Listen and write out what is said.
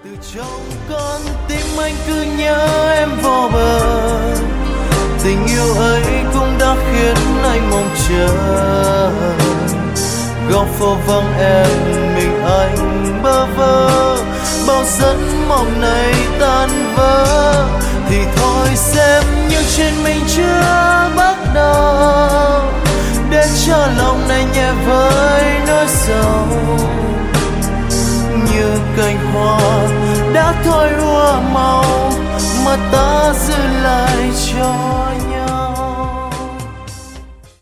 Từ trong con tim anh cứ nhớ em vô bờ, tình yêu ấy cũng đã khiến anh mong chờ. Góc phố vắng em mình anh bơ vơ, bao giấc mộng này tan vỡ. Thì thôi xem như chuyện mình chưa bắt đầu, để cho lòng này nhẹ với nỗi sầu. Như cành hoa đã thôi úa màu, mà ta giữ lại cho